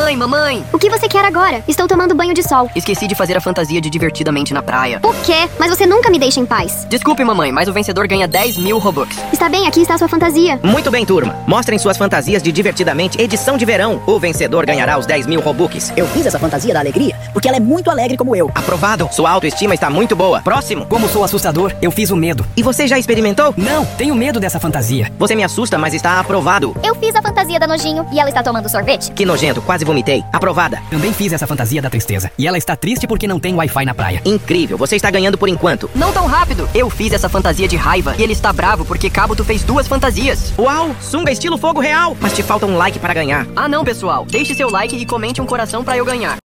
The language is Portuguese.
Mamãe, mamãe! O que você quer agora? Estou tomando banho de sol. Esqueci de fazer a fantasia de divertidamente na praia. O quê? Mas você nunca me deixa em paz. Desculpe, mamãe, mas o vencedor ganha 10.000 Robux. Está bem, aqui está a sua fantasia. Muito bem, turma. Mostrem suas fantasias de divertidamente edição de verão. O vencedor ganhará os 10.000 Robux. Eu fiz essa fantasia da alegria porque ela é muito alegre como eu. Aprovado. Sua autoestima está muito boa. Próximo. Como sou assustador, eu fiz o medo. E você já experimentou? Não, tenho medo dessa fantasia. Você me assusta, mas está aprovado. Eu fiz a fantasia da nojinho e ela está tomando sorvete. Que nojento, quase vomitei. Aprovada. Também fiz essa fantasia da tristeza. E ela está triste porque não tem Wi-Fi na praia. Incrível, você está ganhando por enquanto. Não tão rápido! Eu fiz essa fantasia de raiva e ele está bravo porque Kabuto fez 2 fantasias. Uau, sunga estilo fogo real. Mas te falta um like para ganhar. Ah não, pessoal. Deixe seu like e comente um coração pra eu ganhar.